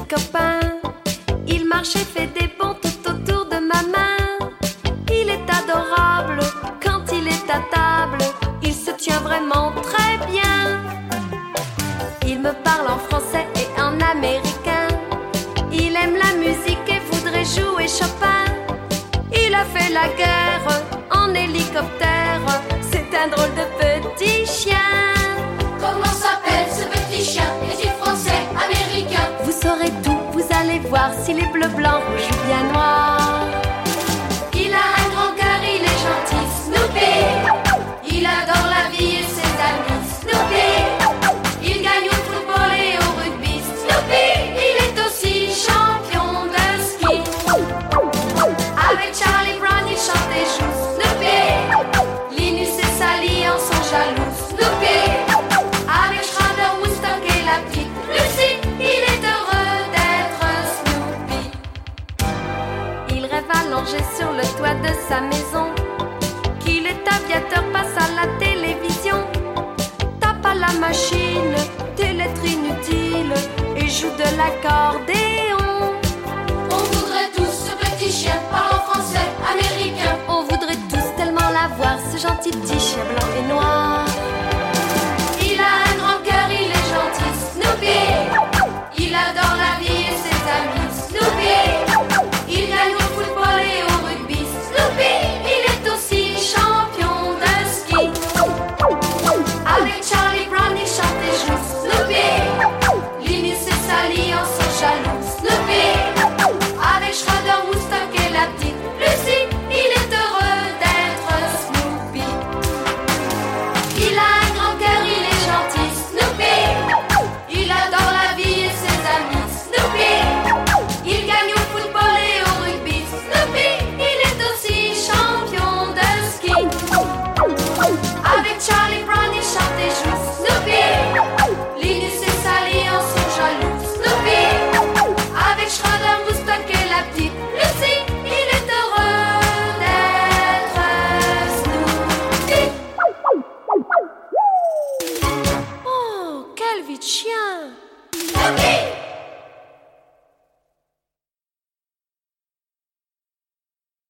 copain. Il marche et fait des bonds tout autour de ma main. Il est adorable quand il est à table. Il se tient vraiment très bien. Il me parle en français et en américain. Il aime la musique et voudrait jouer Chopin. Il a fait la guerre en hélicoptère. C'est un drôle de petit chien. Comment s'appelle ce petit chien? Est-il français, américain? Vous saurez tout, vous allez voir s'il est bleu, blanc, rouge ou bien noir. Il a un grand cœur, il est gentil, Snoopy. Il adore la vie et ses amis, Snoopy. Il gagne au football et au rugby, Snoopy. Il est aussi champion de ski. Avec Charlie Brown, il chante et joue, Snoopy. Linus et Sally en sont jaloux, Snoopy. Avec Schrader, Woodstock et la petite Lucie, il est heureux d'être Snoopy. Il rêve allongé sur le toit de sa maison, qu'il est aviateur, passe à la télévision, tape à la machine, des lettres inutiles et joue de l'accordéon. On voudrait tous ce petit chien